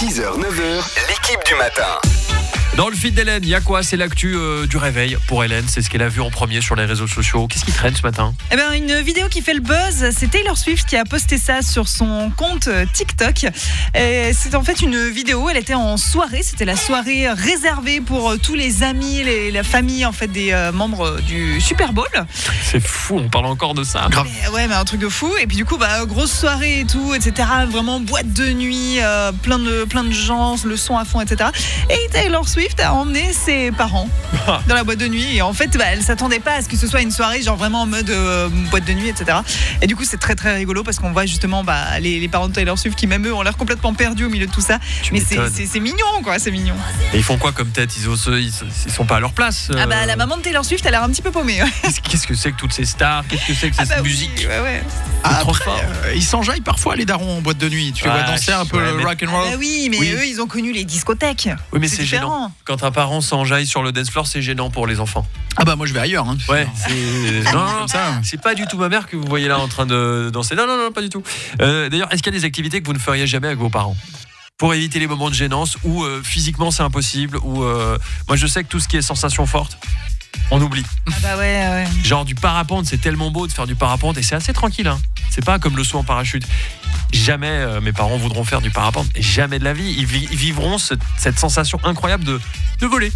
6h, 9h, l'équipe du matin. Dans le feed d'Hélène, il y a quoi? C'est l'actu du réveil pour Hélène. C'est ce qu'elle a vu en premier sur les réseaux sociaux. Qu'est-ce qui traîne ce matin? Une vidéo qui fait le buzz, c'est Taylor Swift qui a posté ça sur son compte TikTok. C'est en fait une vidéo, elle était en soirée, c'était la soirée réservée pour tous les amis, la famille en fait des membres du Super Bowl. C'est fou, on parle encore de ça. Mais un truc de fou. Et puis du coup, grosse soirée et tout, etc. Vraiment boîte de nuit, plein de gens, le son à fond, etc. Et Taylor Swift a emmené ses parents dans la boîte de nuit. Et en fait, elle s'attendait pas à ce que ce soit une soirée genre vraiment en mode boîte de nuit, etc. Et du coup, c'est très très rigolo parce qu'on voit justement les parents de Taylor Swift qui même eux ont l'air complètement perdus au milieu de tout ça. Mais c'est mignon quoi, c'est mignon. Et ils font quoi comme tête? Ils sont pas à leur place. La maman de Taylor Swift, elle a l'air un petit peu paumée. Ouais. Qu'est-ce que c'est que toutes ces stars? Qu'est-ce que c'est que cette musique? Ouais. Après, ils s'enjaillent parfois les darons en boîte de nuit. Tu les vois danser un peu rock and roll. Oui, mais eux, ils ont connu les discothèques. Oui, mais c'est gênant. Quand un parent s'enjaille sur le dance floor, c'est gênant pour les enfants. Moi je vais ailleurs. Ouais, c'est pas du tout ma mère que vous voyez là en train de danser. Non, pas du tout. D'ailleurs, est-ce qu'il y a des activités que vous ne feriez jamais avec vos parents pour éviter les moments de gênance ou physiquement c'est impossible ou moi je sais que tout ce qui est sensation forte, on oublie. Ouais. Genre du parapente, c'est tellement beau de faire du parapente et c'est assez tranquille. C'est pas comme le saut en parachute. Jamais mes parents voudront faire du parapente. Jamais de la vie. Ils vivront cette sensation incroyable de voler.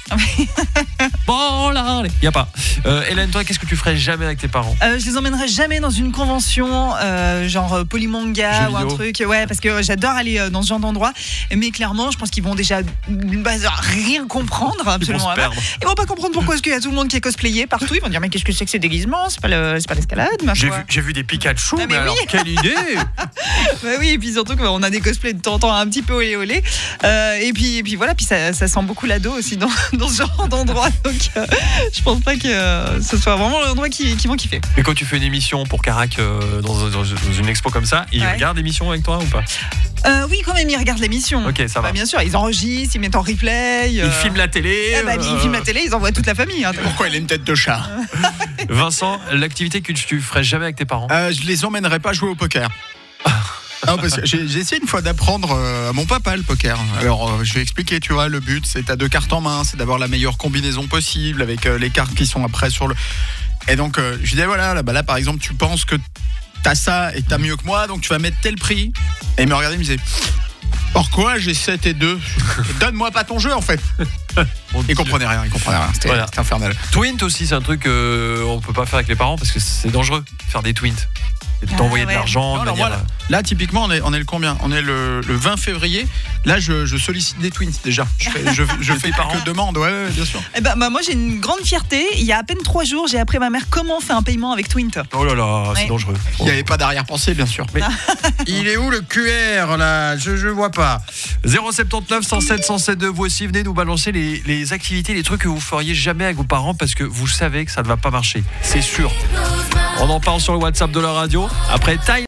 Bon là, y a pas. Hélène, toi, qu'est-ce que tu ferais jamais avec tes parents? Je les emmènerais jamais dans une convention genre polymanga ou un truc. Ouais, parce que j'adore aller dans ce genre d'endroit. Mais clairement, je pense qu'ils vont déjà rien comprendre. Absolument. Ils vont pas comprendre pourquoi est-ce qu'il y a tout le monde qui est cosplayé partout. Ils vont dire mais qu'est-ce que c'est que ces déguisements? C'est pas l'escalade. J'ai vu des Pikachu. Mais alors quelle idée. Oui, et puis surtout qu'on a des cosplays de temps en temps un petit peu olé. Et puis voilà, puis ça sent beaucoup l'ado aussi dans ce genre d'endroit, donc je pense pas que ce soit vraiment l'endroit qu'ils vont kiffer. Mais quand tu fais une émission pour Carac dans une expo comme ça, ils regardent l'émission avec toi ou pas? Oui, quand même, ils regardent l'émission. Ok, ça va. Bien sûr, ils enregistrent, ils mettent en replay. Ils filment la télé. Ils filment la télé, ils envoient toute la famille. Pourquoi il a une tête de chat? Vincent, l'activité que tu ferais jamais avec tes parents? Je les emmènerais pas jouer au poker. Non, parce que j'ai essayé une fois d'apprendre à mon papa le poker. Alors je vais expliquer, tu vois, le but c'est t'as 2 cartes en main, c'est d'avoir la meilleure combinaison possible avec les cartes qui sont après sur le... Et donc je lui disais voilà, là par exemple tu penses que t'as ça et t'as mieux que moi, donc tu vas mettre tel prix. Et il me regardait, il me disait pourquoi j'ai 7 et 2? Donne-moi pas ton jeu en fait. Il comprenait rien. C'était infernal. Twint aussi, c'est un truc on peut pas faire avec les parents parce que c'est dangereux faire des twints. Et de t'envoyer de l'argent. Là, typiquement, on est le combien? On est le 20 février. Là, je sollicite des twins déjà. Je fais quelques demandes. Ouais, bien sûr. Moi, j'ai une grande fierté. Il y a à peine 3 jours, j'ai appris à ma mère comment on fait un paiement avec Twint. Oh là là, c'est dangereux. Il n'y avait pas d'arrière-pensée, bien sûr. Mais il est où le QR là? Je vois pas. 079 107 107 vous aussi, venez nous balancer les activités, les trucs que vous feriez jamais avec vos parents parce que vous savez que ça ne va pas marcher. C'est sûr. On en parle sur le WhatsApp de la radio. Après Time.